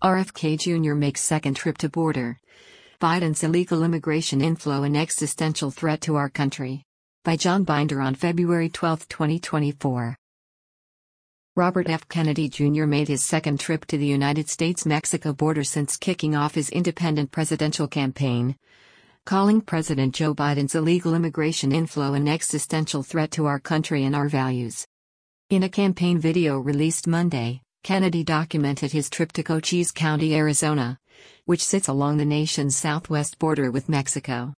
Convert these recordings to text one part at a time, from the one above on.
RFK Jr. makes second trip to border. Biden's illegal immigration inflow an existential threat to our country. By John Binder on February 12, 2024. Robert F. Kennedy Jr. made his second trip to the United States-Mexico border since kicking off his independent presidential campaign, calling President Joe Biden's illegal immigration inflow an existential threat to our country and our values. In a campaign video released Monday, Kennedy documented his trip to Cochise County, Arizona, which sits along the nation's southwest border with Mexico.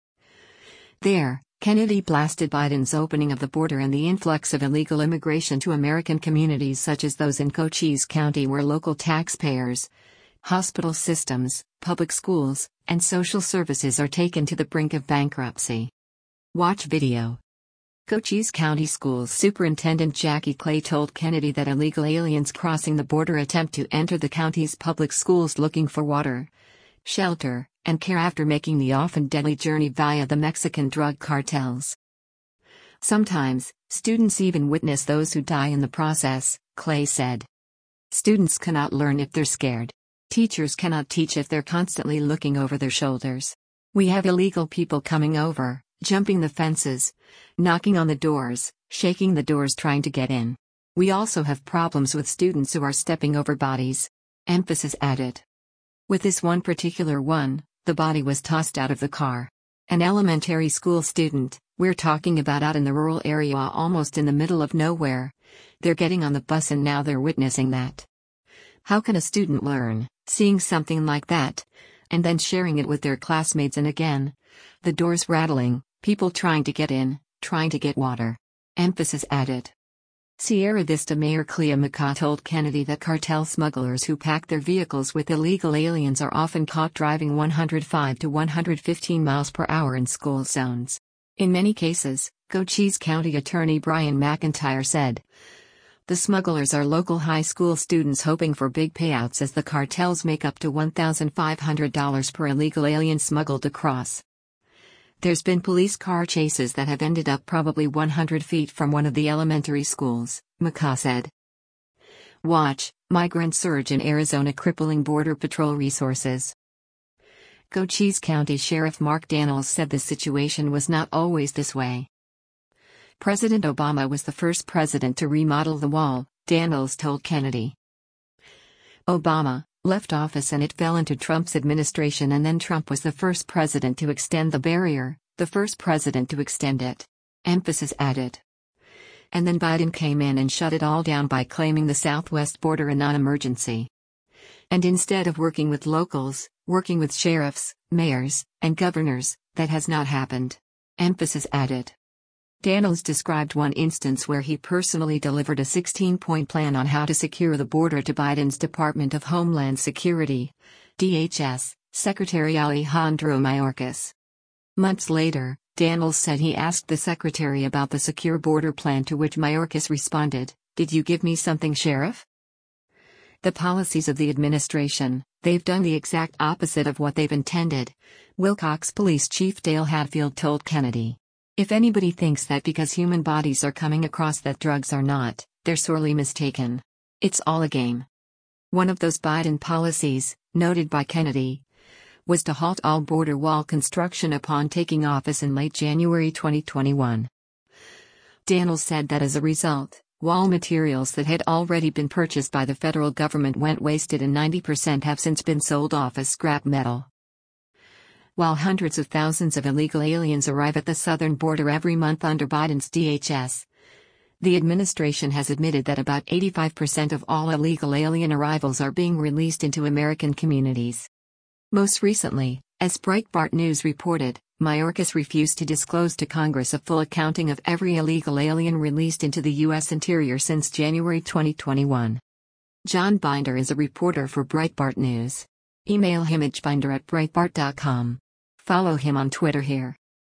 There, Kennedy blasted Biden's opening of the border and the influx of illegal immigration to American communities such as those in Cochise County, where local taxpayers, hospital systems, public schools, and social services are taken to the brink of bankruptcy. Watch video. Cochise County Schools Superintendent Jackie Clay told Kennedy that illegal aliens crossing the border attempt to enter the county's public schools looking for water, shelter, and care after making the often deadly journey via the Mexican drug cartels. Sometimes, students even witness those who die in the process, Clay said. Students cannot learn if they're scared. Teachers cannot teach if they're constantly looking over their shoulders. We have illegal people coming over, jumping the fences, knocking on the doors, shaking the doors trying to get in. We also have problems with students who are stepping over bodies. Emphasis added. With this one particular one, the body was tossed out of the car. An elementary school student, we're talking about out in the rural area almost in the middle of nowhere. They're getting on the bus and now they're witnessing that. How can a student learn, seeing something like that, and then sharing it with their classmates? And again, the doors rattling, people trying to get in, trying to get water. Emphasis added. Sierra Vista Mayor Clea McCaw told Kennedy that cartel smugglers who pack their vehicles with illegal aliens are often caught driving 105 to 115 miles per hour in school zones. In many cases, Cochise County Attorney Brian McIntyre said, the smugglers are local high school students hoping for big payouts as the cartels make up to $1,500 per illegal alien smuggled across. There's been police car chases that have ended up probably 100 feet from one of the elementary schools, McCaw said. Watch, Migrant Surge in Arizona Crippling Border Patrol Resources. Cochise County Sheriff Mark Daniels said the situation was not always this way. President Obama was the first president to remodel the wall, Daniels told Kennedy. Obama left office and it fell into Trump's administration, and then Trump was the first president to extend the barrier, the first president to extend it. Emphasis added. And then Biden came in and shut it all down by claiming the southwest border a non-emergency. And instead of working with locals, working with sheriffs, mayors, and governors, that has not happened. Emphasis added. Daniels described one instance where he personally delivered a 16-point plan on how to secure the border to Biden's Department of Homeland Security, DHS, Secretary Alejandro Mayorkas. Months later, Daniels said he asked the secretary about the secure border plan, to which Mayorkas responded, "Did you give me something, Sheriff?" The policies of the administration, they've done the exact opposite of what they've intended, Wilcox Police Chief Dale Hadfield told Kennedy. If anybody thinks that because human bodies are coming across that drugs are not, they're sorely mistaken. It's all a game. One of those Biden policies, noted by Kennedy, was to halt all border wall construction upon taking office in late January 2021. Daniels said that as a result, wall materials that had already been purchased by the federal government went wasted, and 90% have since been sold off as scrap metal. While hundreds of thousands of illegal aliens arrive at the southern border every month under Biden's DHS, the administration has admitted that about 85% of all illegal alien arrivals are being released into American communities. Most recently, as Breitbart News reported, Mayorkas refused to disclose to Congress a full accounting of every illegal alien released into the U.S. interior since January 2021. John Binder is a reporter for Breitbart News. Email him at binder@breitbart.com. Follow him on Twitter here.